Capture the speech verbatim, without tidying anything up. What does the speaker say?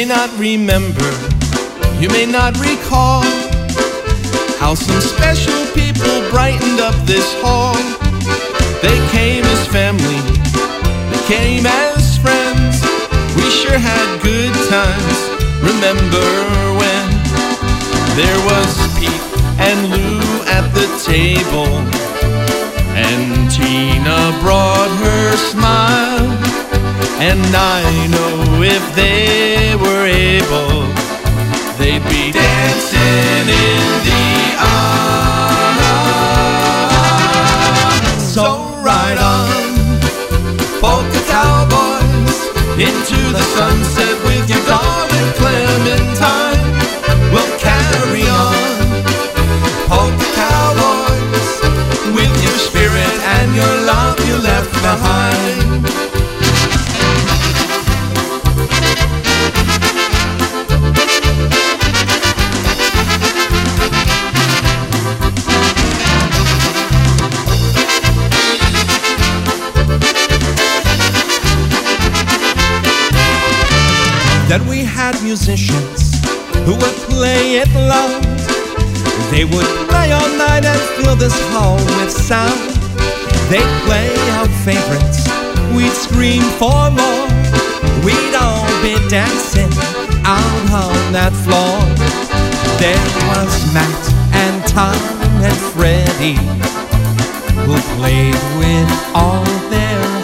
not remember, you may not recall how some special people brightened up this hall. They came as family, they came as friends. We sure had good times, remember when there was Pete and Lou at the table, and Tina brought her smile. And I know if they were able, they'd be dancing in the aisle. So ride on, polka cowboys, into the sunset with your darling Clementine. We'll carry on, polka cowboys, with your spirit and your love you left behind. Then we had musicians who would play it loud. They would play all night and fill this hall with sound. They'd play our favorites, we'd scream for more. We'd all be dancing out on that floor. There was Matt and Tom and Freddie, who played with all their